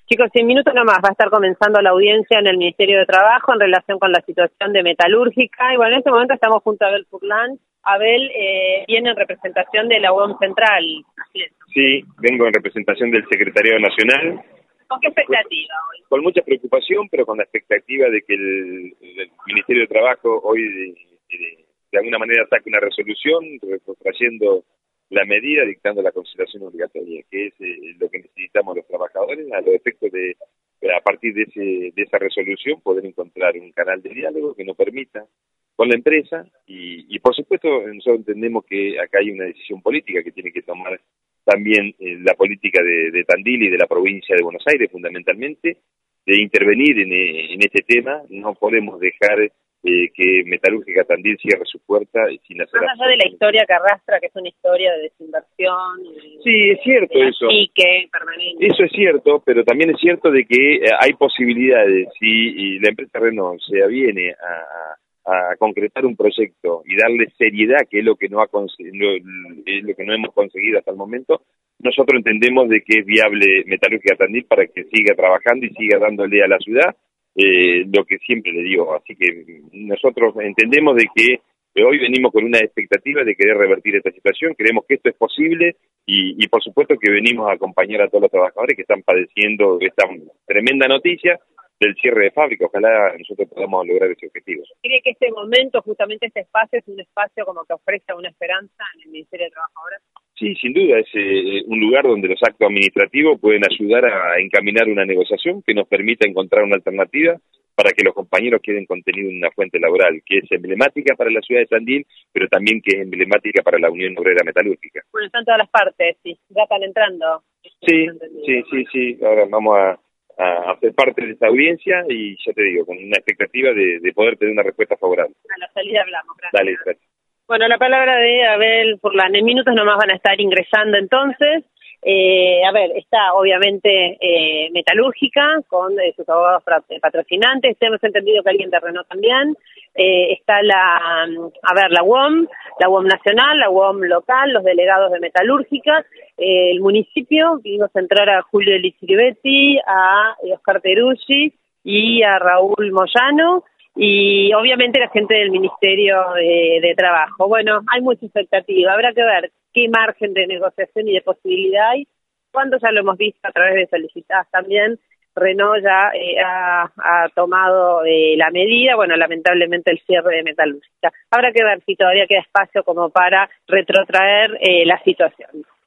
Chicos, 100 minutos nomás va a estar comenzando la audiencia en el Ministerio de Trabajo en relación con la situación de Metalúrgica. Y bueno, en este momento estamos junto a Abel Furlan. Abel viene en representación de la UOM Central. Sí, vengo en representación del Secretariado Nacional. ¿Con qué expectativa hoy? Con mucha preocupación, pero con la expectativa de que el Ministerio de Trabajo hoy de alguna manera saque una resolución trayendo la medida, dictando la consideración obligatoria, que es lo que necesitamos los trabajadores, a los efectos de, a partir de esa resolución, poder encontrar un canal de diálogo que nos permita con la empresa y por supuesto nosotros entendemos que acá hay una decisión política que tiene que tomar también la política de Tandil y de la provincia de Buenos Aires fundamentalmente, de intervenir en este tema. No podemos dejar que Metalúrgica Tandil cierre su puerta sin hacer... Más allá de la historia que arrastra, que es una historia de desinversión... Sí, es cierto eso. Y que permanente. Eso es cierto, pero también es cierto de que hay posibilidades, si la empresa Renault se aviene a concretar un proyecto y darle seriedad, que es lo que no hemos conseguido hasta el momento. Nosotros entendemos de que es viable Metalúrgica Tandil para que siga trabajando y siga dándole a la ciudad lo que siempre le digo. Así que nosotros entendemos de que hoy venimos con una expectativa de querer revertir esta situación, creemos que esto es posible y por supuesto que venimos a acompañar a todos los trabajadores que están padeciendo esta tremenda noticia del cierre de fábrica. Ojalá nosotros podamos lograr ese objetivo. ¿Cree que este momento, justamente este espacio, es un espacio como que ofrece una esperanza en el Ministerio de Trabajo ahora? Sí, sin duda, es un lugar donde los actos administrativos pueden ayudar a encaminar una negociación que nos permita encontrar una alternativa para que los compañeros queden contenidos en una fuente laboral que es emblemática para la ciudad de Tandil, pero también que es emblemática para la Unión Obrera Metalúrgica. Bueno, están todas las partes, sí, ya están entrando. Sí, ahora vamos a hacer parte de esta audiencia y ya te digo, con una expectativa de poder tener una respuesta favorable. A la salida hablamos, gracias. Dale, gracias. Bueno, la palabra de Abel Furlan. En minutos nomás van a estar ingresando entonces. A ver, está obviamente Metalúrgica con sus abogados patrocinantes. Hemos entendido que alguien de Renault también. Está la UOM nacional, la UOM local, los delegados de Metalúrgica, el municipio. Vimos entrar a Julio Lisiribetti, a Oscar Teruggi y a Raúl Moyano. Y obviamente la gente del Ministerio de Trabajo. Bueno, hay mucha expectativa, habrá que ver qué margen de negociación y de posibilidad hay. Cuando ya lo hemos visto a través de solicitadas también, Renault ya ha tomado la medida, bueno, lamentablemente el cierre de Metalúrgica. Habrá que ver si todavía queda espacio como para retrotraer la situación.